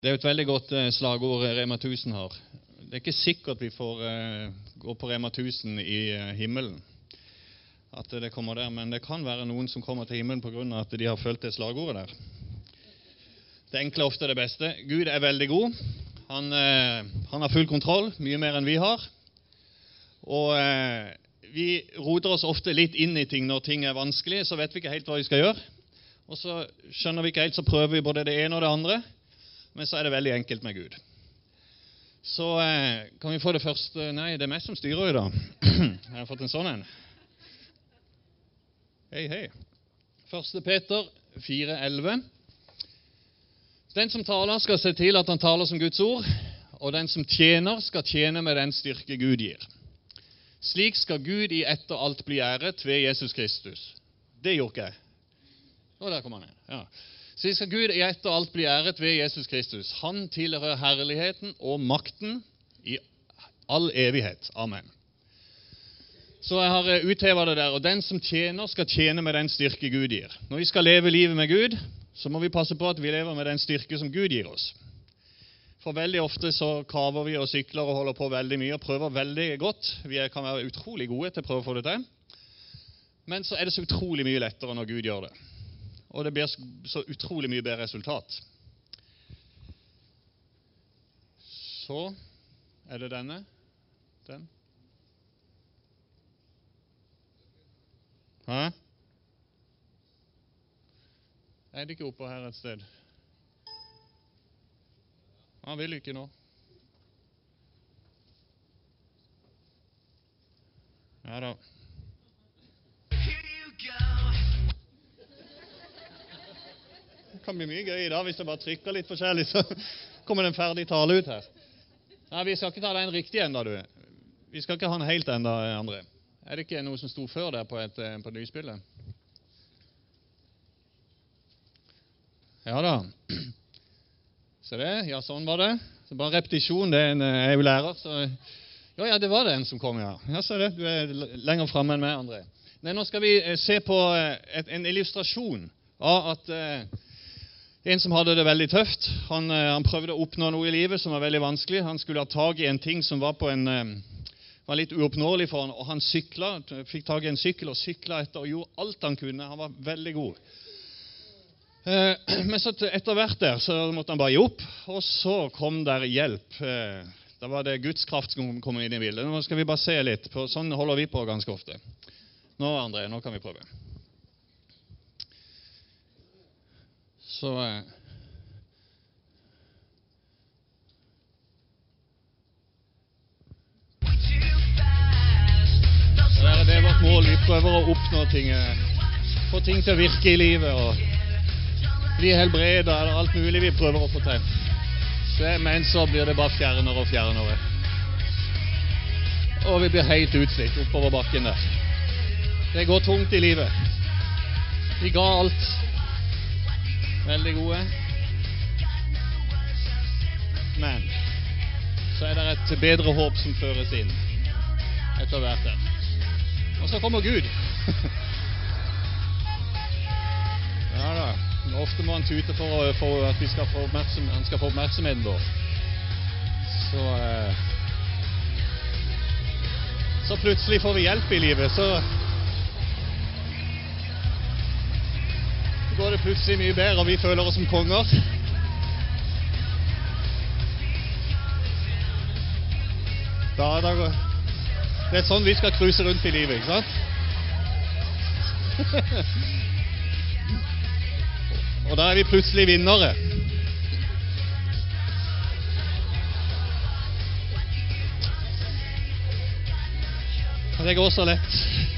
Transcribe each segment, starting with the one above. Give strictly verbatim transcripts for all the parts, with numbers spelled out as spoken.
Det er jo et veldig godt eh, slagord Rema tusen har. Det er ikke sikkert vi får eh, gå på Rema tusen i eh, himmelen, at det kommer der, men det kan være noen som kommer til himmelen på grunn av at de har følt det slagordet der. Det enkle er ofte det beste. Gud er veldig god. Han, eh, han har full kontroll, mye mer enn vi har. Og eh, vi roter oss ofte litt inn i ting når ting er vanskelig, så vet vi ikke helt hva vi skal gjøre. Og så skjønner vi ikke helt, så prøver vi både det ene og det andre. Men så er det veldig enkelt med Gud. Så eh, kan vi få det første. Nei, det er meg som styrer i dag. Jeg har fått en sånn en. Hei, hei. Første Peter fire elleve. Den som taler skal se til at han taler som Guds ord, og den som tjener skal tjene med den styrke Gud gir. Slik skal Gud i ett og alt bli æret ved Jesus Kristus. Det gjorde jeg. Og der kom han inn. Ja. Så skal Gud i ett og alt bli æret ved Jesus Kristus. Han tilhører herligheten og makten i all evighet. Amen. Så jeg har uthevet det der. Og den som tjener skal tjene med den styrke Gud gir. Når vi skal leve livet med Gud, så må vi passe på at vi lever med den styrke som Gud gir oss. For veldig ofte så kaver vi og sykler og holder på veldig mye og prøver veldig godt. Vi kan være utrolig gode til å prøve å få det til. Men så er det så utrolig mye lettere når Gud gjør det. Og det blir så utrolig mye bedre resultat. Så er det denne. Den. Hæ? Er det ikke oppe her et sted? Han vil ikke nå. Ja da. Det kan bli mye gøy i dag hvis jeg bare trykker litt forskjellig, så kommer det en ferdig tale ut her. Nei, vi skal ikke ta den riktig enda, du. Vi skal ikke ha den helt enda, André. Er det ikke noe som sto før der på et, på et lysbilde? Ja da. Så det, ja, sånn var det. Så bare repetisjon, det er, en, jeg er jo lærer, så... Ja, ja, det var den som kom, ja. Ja, så det, du er lenger fremme enn meg, André. Nei, nå skal vi se på et, en illustrasjon av at... Eh, En som hadde det veldig tøft, han, han prøvde å oppnå noe i livet som var veldig vanskelig. Han skulle ha tag i en ting som var, på en, var litt uoppnåelig for han, og han syklet, fikk tag i en sykkel og syklet etter og gjorde alt han kunne. Han var veldig god. Men så etter hvert der så måtte han bare gi opp, og så kom der hjelp. Da var det Guds kraft som kom inn i bildet. Nå skal vi bare se litt på, sånn holder vi på ganske ofte. Nå, André, nå kan vi prøve. Så eh, det er vårt mål. Vi prøver å oppnå ting, få ting til å virke i livet og bli helbredet eller alt mulig vi prøver å få til. Så, men så blir det bare fjernere og fjernere. Og vi blir helt utslitt oppover bakken der. Det går tungt i livet. Vi ga alt. Veldig gode. Men så er det et bedre håp som føres inn etter hvert der. Og så kommer Gud. Ja da. Ofte må han tute for, for at vi skal få oppmerksomhet, han skal få oppmerksomheten vår. Så eh, så plutselig får vi hjelp i livet, så går det plutselig mye bedre, og vi føler oss som konger. Da, da går... Det er sånn vi skal kruse rundt i livet, ikke sant? Og da er vi plutselig vinnere. Og det går så lett.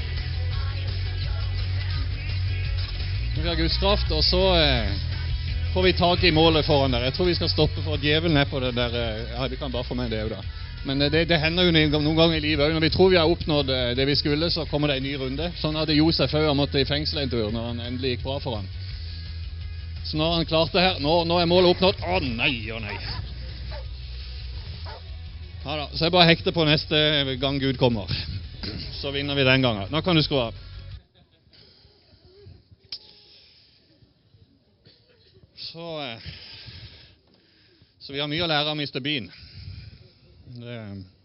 Vi har Guds kraft, og så eh, får vi tak i målet foran der. Jeg tror vi skal stoppe for at djevelen er på det der. Eh, ja, vi kan bare få med det jo da. Men eh, det, det hender jo noen ganger i livet. Når vi tror vi har oppnådd eh, det vi skulle, så kommer det en ny runde. Sånn hadde Josef før han måtte i fengsel en tur, når han endelig gikk bra for han. Så når han klarte det her, nå, nå er målet oppnådd. Å nei, å nei. Ja da, så jeg bare hekter på neste gang Gud kommer. Så vinner vi den gangen. Nå kan du skru av. Så, Så vi har mye å lære av mister Bean. Det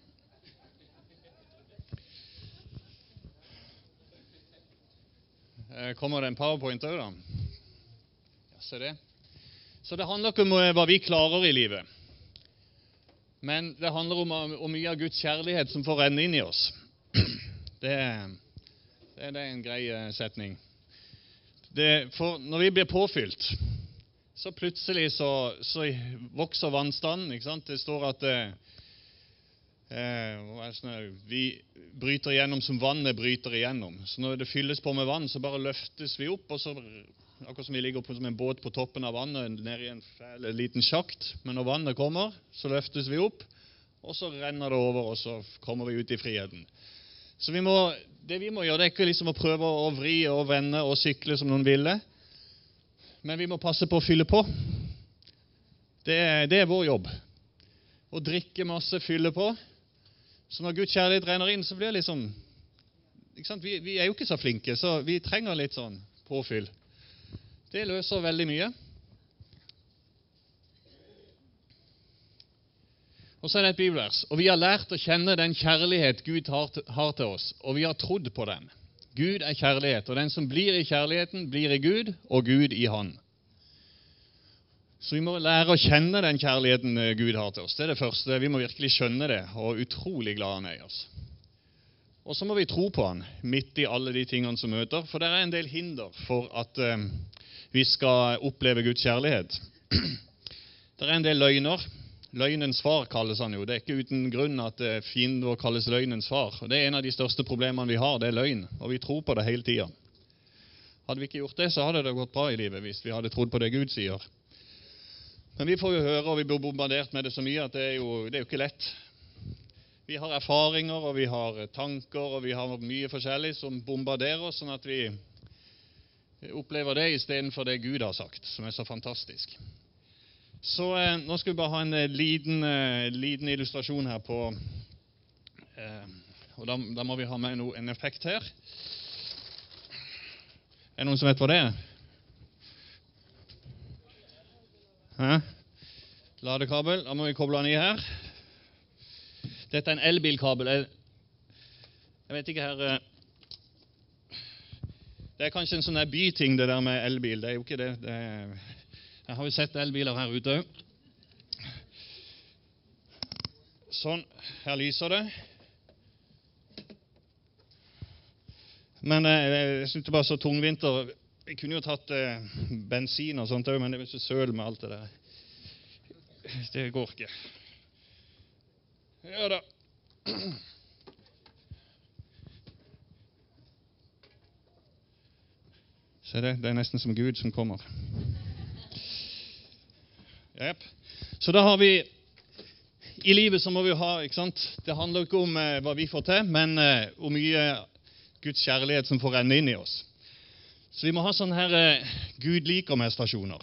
Kommer det en PowerPoint også, da? Ja, se det. Så det handler ikke om hva vi klarer i livet. Men det handler om, om mye av Guds kjærlighet som får renne inn i oss. Det, det, det er en grei setning. Det, for når vi blir påfylt, så plutselig så, så vokser vannstanden. Ikke sant? Det står at eh, vi bryter igjennom som vannet bryter igjennom. Så når det fylles på med vann, så bare løftes vi opp, og så akkurat som vi ligger på som en båt på toppen av vannet, nede i en fæl, liten sjakt. Men når vannet kommer, så løftes vi opp, og så renner det over, og så kommer vi ut i friheten. Så vi må, det vi må gjøre, det er ikke liksom å prøve å vri og vende og sykle som noen ville, men vi må passe på å fylle på. Det er, det er vår jobb. Å drikke masse, fylle på. Så når Guds kjærlighet renner inn, så blir det liksom, ikke sant? Vi, vi er jo ikke så flinke, så vi trenger litt sånn påfyll. Det løser veldig mye. Og så er det et bibelvers. Og vi har lært å kjenne den kjærlighet Gud har til oss, og vi har trodd på den. Gud er kjærlighet, og den som blir i kjærligheten, blir i Gud, og Gud i Han. Så vi må lære å kjenne den kjærligheten Gud har til oss. Det er det første. Vi må virkelig skjønne det, og utrolig glad Han er i oss. Og så må vi tro på Han, midt i alle de tingene som møter, for det er en del hinder for at eh, vi skal oppleve Guds kjærlighet. Det er en del løgner. Løgnens far kalles han jo. Det er ikke uten grunn at fienden vår kalles løgnens far. Og det er en av de største problemene vi har, det er løgn. Og vi tror på det hele tiden. Hadde vi ikke gjort det, så hadde det gått bra i livet hvis vi hadde trodd på det Gud sier. Men vi får jo høre, og vi blir bombardert med det så mye, at det er jo, det er jo ikke lett. Vi har erfaringer, og vi har tanker, og vi har mye forskjellig som bombarderer oss, sånn at vi opplever det i stedet for det Gud har sagt, som er så fantastisk. Så eh, nå skal vi bare ha en eh, liten, eh, liten illustrasjon her på, eh, og da, da må vi ha med no, en effekt her. Er det noen som vet hva det er? Hæ? Ladekabel, da må vi koble den i her. Dette er en elbilkabel. Jeg, jeg vet ikke her... Eh, Det er kanskje en sånn der byting, det der med elbil. Det er jo ikke det. det er, jeg har jo sett elbiler her ute. Sånn, her lyser det. Men eh, jeg synes det var så tungvinter. Jeg kunne jo tatt eh, bensin og sånt, men det er så søl med alt det der. Det går ikke. Ja da. Se det, det er nesten som Gud som kommer. Yep. Så da har vi, i livet så må vi ha, ikke sant? Det handler ikke om eh, hva vi får til, men eh, om mye Guds kjærlighet som får renne inn i oss. Så vi må ha sånne her eh, Gud liker meg-stasjoner.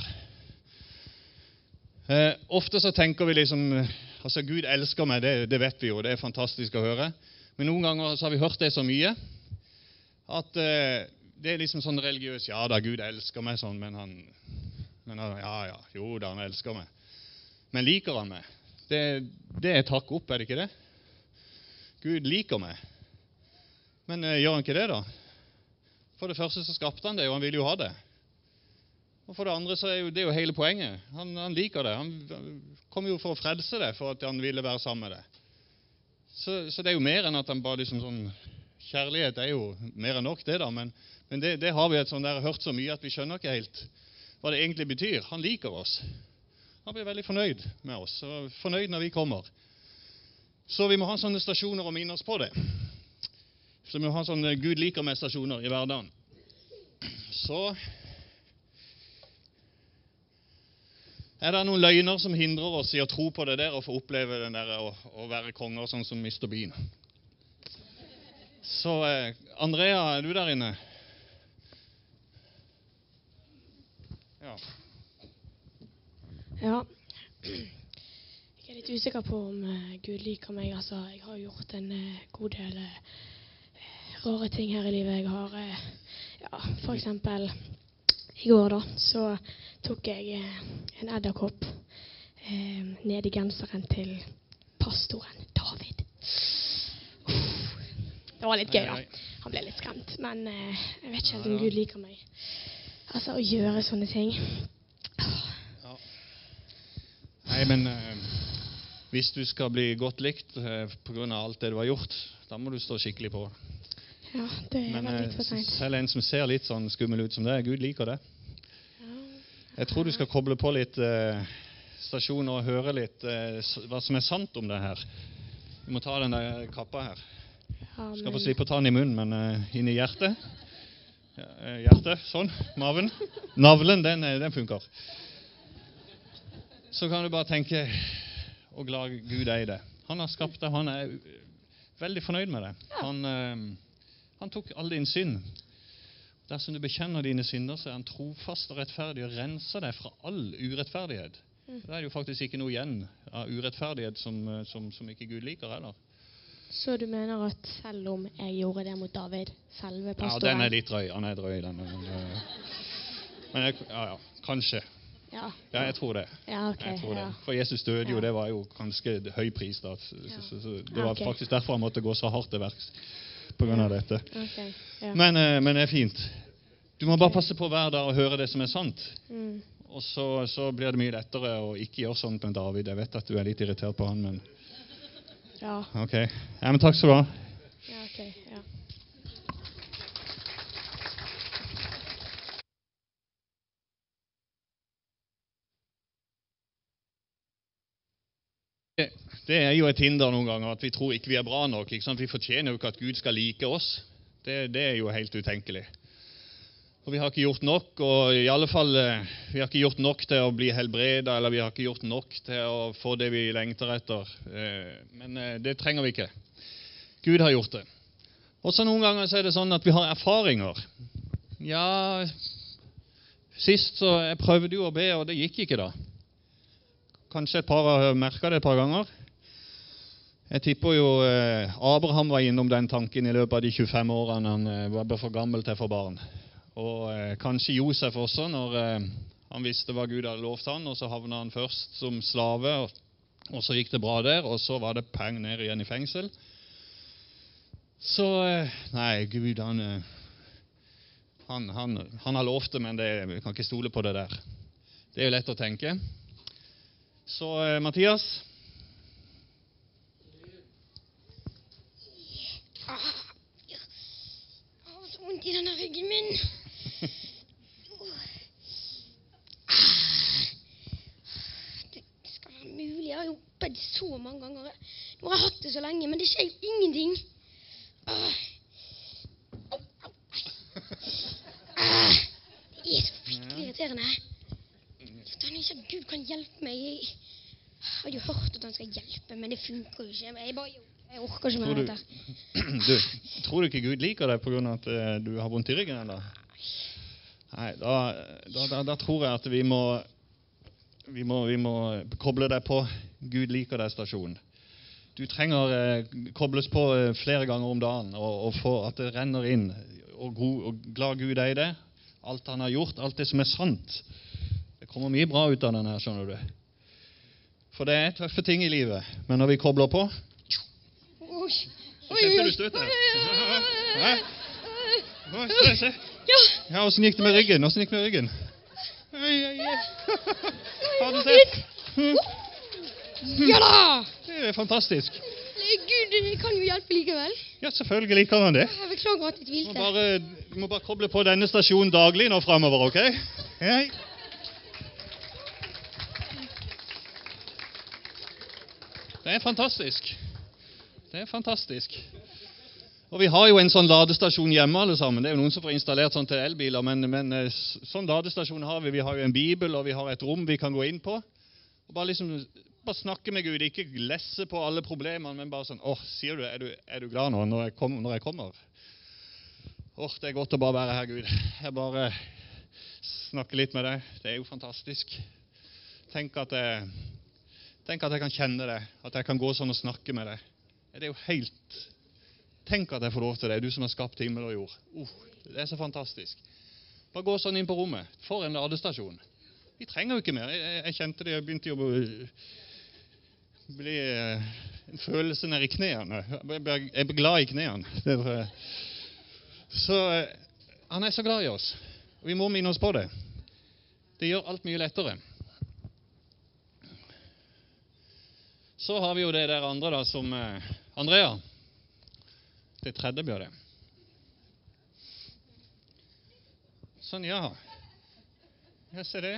Eh, ofte så tenker vi liksom, altså Gud elsker meg, det, det vet vi jo, det er fantastisk å høre. Men noen ganger så har vi hørt det så mye, at... Eh, Det er liksom sånn religiøs, ja da, Gud elsker meg sånn, men han, men han ja, ja, jo da, han elsker meg. Men liker han meg? Det, det er takk opp, er det ikke det? Gud liker meg. Men eh, gjør han ikke det da? For det første så skapte han det, og han vil jo ha det. Og for det andre så er jo, det er jo hele poenget. Han, han liker det. Han kom jo for å frelse det, for at han ville være sammen med det. Så, så det er jo mer enn at han bare liksom sånn, kjærlighet er jo mer enn nok det da, men Men det, det har vi et sånt der, hørt så mye at vi skjønner ikke helt hva det egentlig betyr. Han liker oss. Han blir veldig fornøyd med oss, og fornøyd når vi kommer. Så vi må ha sånne stasjoner og minne oss på det. Så vi må ha sånne Gud liker meg-stasjoner i hverdagen. Så er det noen løgner som hindrer oss i å tro på det der og få oppleve den der å, å være konger sånn som mister Bean. Så eh, Andrea, er du der inne? Ja. Ja. Jeg er litt usikker på om uh, Gud liker meg. Altså, jeg har gjort en uh, god del uh, rare ting her i livet. Jeg har, uh, ja, for eksempel, i går da, så tok jeg uh, en edderkopp eh, ned i genseren til pastoren David. Uff. Det var litt gøy da. Han ble litt skremt, men eh, jeg vet ikke helt om Gud liker meg. Altså, å gjøre sånne ting. Ja. Nei, men eh, hvis du skal bli godt likt eh, på grunn av alt det du har gjort, da må du stå skikkelig på. Ja, det er Men vel eh, litt for sent. selv en som ser litt sånn skummel ut som det, Gud liker det. Jeg tror du skal koble på litt eh, stasjon og høre litt eh, hva som er sant om det her. Du må ta den der kappa her. Ja, Du skal men- få slippe å ta den i munnen, men uh, inn i hjertet. Ja, eh, hjertet, sånn, maven. Navlen, den, eh, den funker. Så kan du bare tenke, og glad Gud er i det. Han har skapt det, han er uh, veldig fornøyd med det. Han, uh, han tok all din synd. Dersom du bekjenner dine synder, så er han trofast og rettferdig og renser deg fra all urettferdighet. Mm. Det er jo faktisk ikke noe igjen av urettferdighet som, uh, som, som ikke Gud liker heller. Så du mener at selv om jeg gjorde det mot David, selve Ja, pastoren... den er litt drøy. Han er drøy, den. Men, men jeg, ja, ja, kanskje. Ja, Ja, jeg tror det. ja ok. Jeg tror det. Ja. For Jesus døde jo, Ja. det var jo ganske høy pris da. Så, Ja. så, så, det Ja, var ok. faktisk derfor han måtte gå så hardt til verks på grunn av dette. Ok, ja. Men, eh, men det er fint. Du må bare passe på hver dag å høre det som er sant. Mm. Og så, så blir det mye lettere å ikke gjøre sånt med David. Jeg vet at du er litt irritert på han, men Ja, ok. Ja, men takk skal du ha. ja, ok, ja. Det er jo et hinder noen ganger, at vi tror ikke vi er bra nok. Ikke sant? Vi fortjener jo ikke at Gud skal like oss. Det, det er jo helt utenkelig. Og vi har ikke gjort nok, og i alle fall, eh, vi har ikke gjort nok til å bli helbredet, eller vi har ikke gjort nok til å få det vi lengter etter. Eh, Men eh, det trenger vi ikke. Gud har gjort det. Og så noen ganger så er det sånn at vi har erfaringer. Ja, sist så jeg prøvde jo å be, og det gikk ikke da. Kanskje et par har merket det et par ganger. Jeg tipper jo eh, Abraham var innom den tanken i løpet av de tjuefem årene han eh, var for gammel til å få barn. Og eh, kanskje Josef også, når eh, han visste hva Gud hadde lovt han, og så havnet han først som slave, og, og så gikk det bra der, og så var det peng ned igjen i fengsel. Så, eh, nei, Gud, han, eh, han, han, han har lovt det, men det, vi kan ikke stole på det der. Det er jo lett å tenke. Så, eh, Mathias, Ah, ja. Jeg har så vondt i denne ryggen min. Ah. Det skal være mulig. Jeg har jo bedt så mange ganger. Nå har jeg hatt det så lenge, men det skjer jo ingenting. Ah. Au, au, nei. Ah. Det er så fryktelig irriterende. Jeg tar ikke at Gud kan hjelpe meg. Jeg har jo hørt at han skal hjelpe, men det funker jo ikke. Jeg bare Jeg orker ikke tror mer du, dette. du, tror du ikke Gud liker deg på grunn av at eh, du har vondt i ryggen, eller? Nei, da, da, da, da tror jeg at vi må, vi må, vi må koble deg på Gud liker deg-stasjonen. Du trenger eh, kobles på eh, flere ganger om dagen, og, og få at det renner inn, og, gro, og glad Gud er i det. Alt han har gjort, alt det som er sant. Det kommer mye bra ut av den her, skjønner du. For det er tøffe ting i livet, men når vi kobler på, Oi. så kjente du støtet. Hæ? Oi, se, se. Ja. Ja, hvordan gikk det med ryggen? Hvordan gikk det med ryggen? Oi, oi, oi. Har du sett? Ja da! Det er fantastisk. Gud kan jo hjelpe likevel. Ja, selvfølgelig kan han det. Jeg beklager at jeg Du må tvilte. bare, du må bare koble på denne stasjonen daglig nå fremover, ok? Hei. Det er fantastisk. Det er fantastisk. Og vi har jo en sånn ladestasjon hjemme alle sammen. Det er jo noen som får installert sånn til elbiler, men, men eh, s- sånn ladestasjon har vi. Vi har jo en bibel, og vi har et rom vi kan gå inn på. Og bare liksom, bare snakke med Gud, ikke lesse på alle problemene, men bare sånn, åh, sier du, er du, er du glad nå når jeg, kom, når jeg kommer? Åh, det er godt å bare være her, Gud. Jeg bare snakker litt med deg. Det er jo fantastisk. Tenk at jeg, tenk at jeg kan kjenne det, at jeg kan gå sånn og snakke med deg. Det er jo helt... Tenk at jeg får lov til det, du som har skapt himmel og jord. Uh, det er så fantastisk. Bare gå sånn inn på rommet. For en ladestasjon. Vi trenger jo ikke mer. Jeg, jeg kjente det, jeg begynte jo å bli en følelse nede i knærne. Jeg ble glad i knærne. Så han er så glad i oss. Og vi må minne oss på det. Det gjør alt mye lettere. Så har vi jo det der andre da, som eh, Andrea. Det tredje blir det. Sånn, ja. Jeg ser det.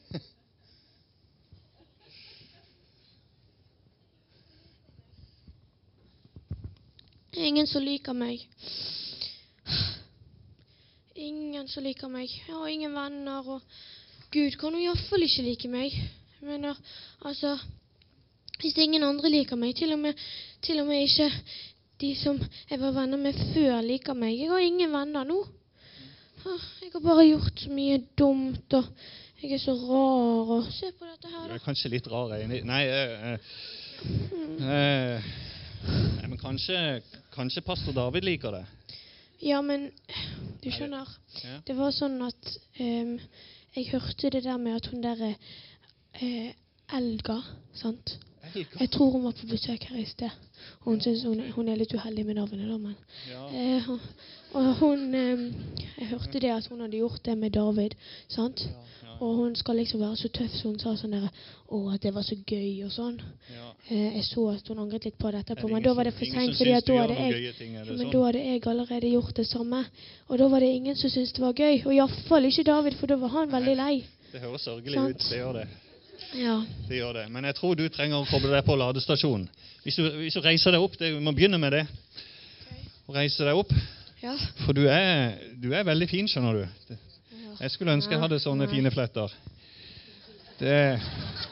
Ingen som liker meg. Ingen som liker meg. Jeg har ingen venner, og Gud kan jo i hvert fall ikke like meg. Jeg mener, altså, hvis ingen andre liker meg, til og med, til og med ikke de som jeg var venner med før liker meg. Jeg har ingen venner nå. Jeg har bare gjort så mye dumt, og jeg er så rar, og se på dette her da. Du er kanskje litt rar, egentlig. Nei, eh, eh, eh, nei, men kanskje, kanskje pastor David liker det. Ja, men du skjønner, Ja. det var sånn at um, jeg hørte det der med at hun der uh, Elga, sant? Elga? Jeg tror hun var på besøk her i sted. Hun synes hun, hun er litt uheldig med navnet da, men Ja. uh, og hun, um, jeg hørte det at hun hadde gjort det med David, sant? Ja, ja. Og hun skal liksom være så tøff, så hun sa sånn der, å, at det var så gøy og sånn. Ja. Eh, jeg så at hun angret litt på det etterpå, Er det men ingen da var det som- for ingen sent, som fordi syns at du da gjør hadde noen jeg, gøye ting, er det men sånn? da hadde jeg allerede gjort det samme. Og da var det ingen som syntes det var gøy, og i hvert fall ikke David, for da var han veldig lei. Det høres sørgelig Sant. ut, det gjør det. Ja. Det gjør det. Men jeg tror du trenger å koble deg på ladestasjonen. Hvis du, hvis du reiser deg opp, det, vi må begynne med det. Å reise deg opp. Ja. For du er, du er veldig fin, skjønner du. Det- Jeg skulle ønske jeg hadde sånne Nei. fine fletter. Det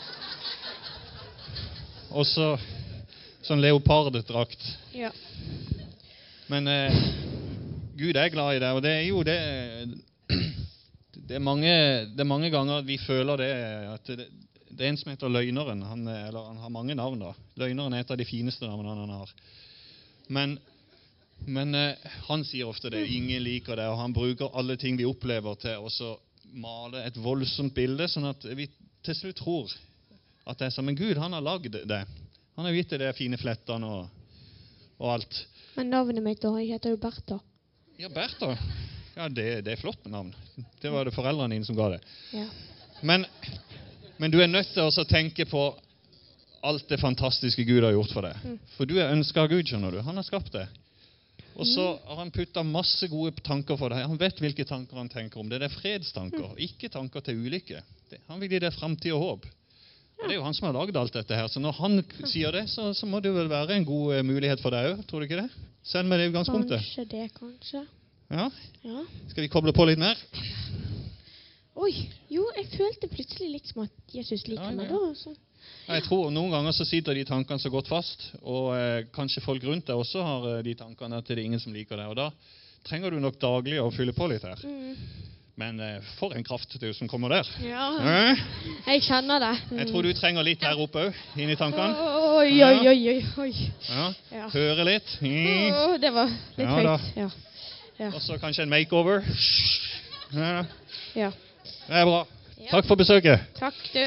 også sånn leoparddrakt. Ja. Men eh, Gud er glad i deg, og det er jo det det er, mange, det er mange ganger at vi føler det at det, det er en som heter Løgneren. Han, er- eller, han har mange navn da. Løgneren er et av de fineste navnene han har. Men, men eh, han sier ofte det. Ingen liker det, og han bruker alle ting vi opplever til å så male et voldsomt bilde, sånn at vi til slutt tror at det er sånn. Men Gud, han har lagd det. Han har gitt det de fine flettene og, og alt. Men navnet mitt da, jeg heter jo Bertha. Ja, Bertha. Ja, det, det er flott med navn. Det var det foreldrene dine som ga det. Ja. Men, men du er nødt til å tenke på alt det fantastiske Gud har gjort for deg. Mm. For du er ønsket av Gud, skjønner du. Han har skapt det. Og så har han puttet masse gode tanker for deg. Han vet hvilke tanker han tenker om det. Det er fredstanker, ikke tanker til ulykke. Det, han vil gi deg fremtid og håp. Og det er jo han som har laget alt dette her. Så når han sier det, så, så må det vel være en god eh, mulighet for deg også, tror du ikke det? Selv med det utgangspunktet. Kanskje det, kanskje. Ja. Ja. Skal vi koble på litt mer? Oi, jo, jeg følte plutselig litt som at Jesus liker Ja, ja. meg da. Så. Ja, jeg tror noen ganger så sitter de tankene så godt fast, og eh, kanskje folk rundt deg også har eh, de tankene at det er ingen som liker deg, og da trenger du nok daglig å fylle på litt her. Mm. Men eh, for en kraft du som kommer der. Ja, Eh? jeg kjenner det. Mm. Jeg tror du trenger litt her oppe også, inn i tankene. Oi, oi, oi, oi, oi. Ja. Ja. Høre litt. Mm. Åh, det var litt Ja, da. høyt. Ja. Ja. Og så kanskje en makeover. Ja, Ja. det er bra. Ja. Takk for besøket. Takk, du.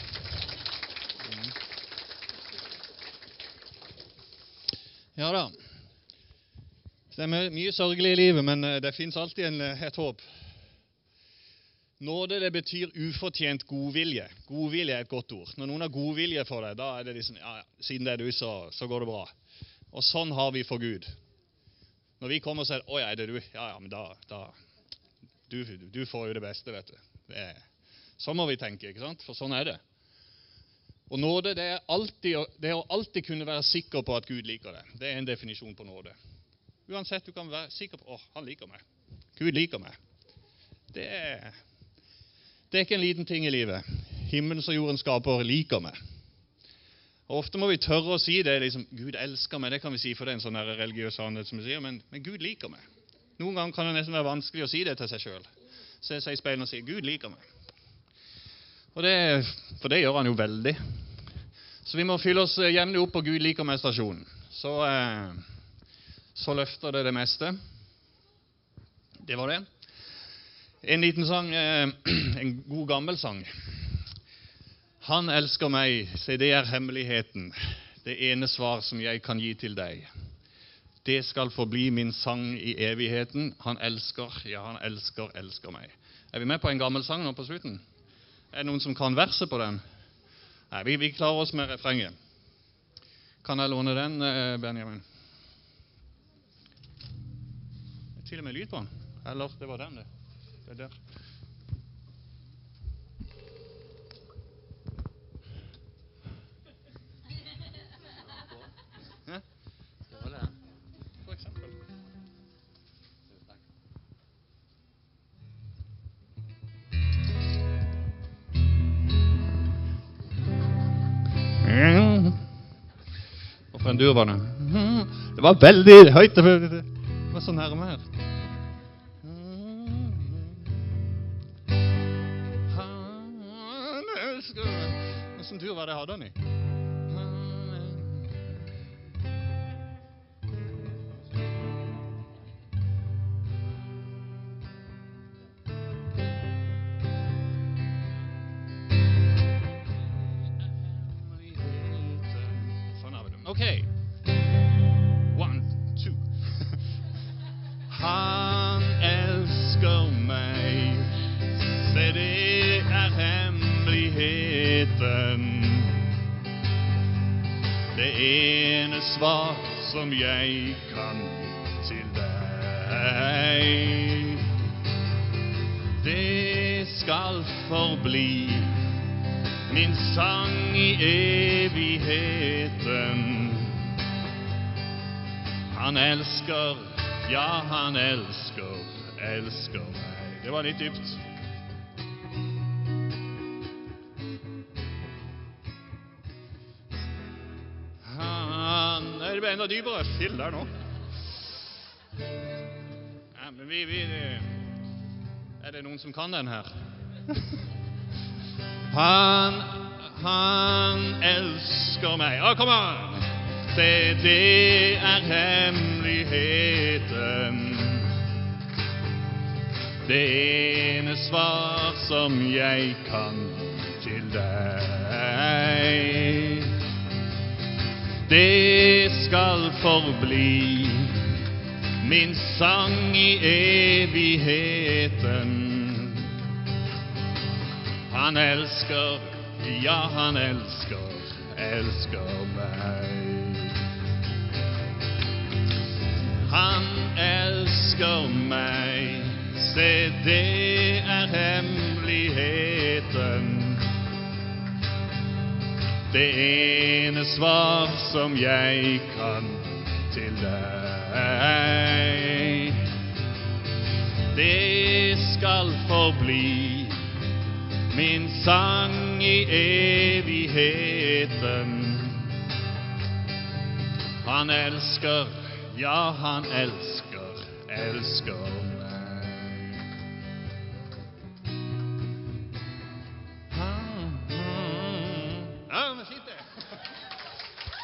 Ja da. Det er my- mye sørgelig i livet, men eh, det finnes alltid en, eh, et håp. Nåde, det betyr ufortjent godvilje. Godvilje er et godt ord. Når noen har godvilje for deg, da er det liksom, ja, ja, siden det er du, så, så går det bra. Og sånn har vi for Gud. Når vi kommer og sier, å ja, er det du? Ja, ja, men da, da du, du får jo det beste, vet du. Det er, sånn må vi tenke, ikke sant? For sånn er det. Og nåde, det er, alltid, å- det er å alltid kunne være sikker på at Gud liker deg. Det er en definisjon på nåde. Uansett, du kan være sikker på, å, han liker meg. Gud liker meg. Det er, det er ikke en liten ting i livet. Himmelen og jorden skaper liker meg. Og ofte må vi tørre å si det, liksom, Gud elsker meg, det kan vi si, for det er en sånn her religiøs sannhet som vi sier, men, men Gud liker meg. Noen ganger kan det nesten være vanskelig å si det til seg selv. Se seg i speilet og si, Gud liker meg. Og det, for det gjør han jo veldig. Så vi må fylle oss jevnlig opp på Gud liker meg-stasjonen. Så, eh, så løfter det det meste. Det var det. En liten sang, eh, en god gammel sang. Han elsker meg, se det er hemmeligheten. Det ene svar som jeg kan gi til deg. Det skal forbli min sang i evigheten. Han elsker, ja han elsker, elsker meg. Er vi med på en gammel sang nå på slutten? Er det noen som kan verset på den? Nei, vi, vi klarer oss med refrenget. Kan jeg låne den, Benjamin? Til og med lyd på den. Eller, det var den det. Det er der. Ja, det var det. For eksempel. Og for en dur var det. Det var veldig høyt. Det var så nærme her. Han elsker. Hvordan tur var det jeg hadde han i? Okay. One, two. Han elsker meg, se det er hemmeligheten. Det ene svar som jeg kan til deg. Det skal forbli min sang i evigheten. Han elsker, ja han elsker, elsker meg. Det var litt dypt. Han, det ble enda dypere. Fyll der nå. Ja, men vi, vi, er det noen som kan den her? Han, han elsker meg. Ja, kom an! Se, det er hemmeligheten. Det ene svar som jeg kan til deg. Det skal forbli min sang i evigheten. Han elsker, ja han elsker, elsker meg. Han elsker meg, se det er hemmeligheten. Det ene svar som jeg kan til deg. Det skal forbli min sang i evigheten. Han elsker, ja han elsker, elsker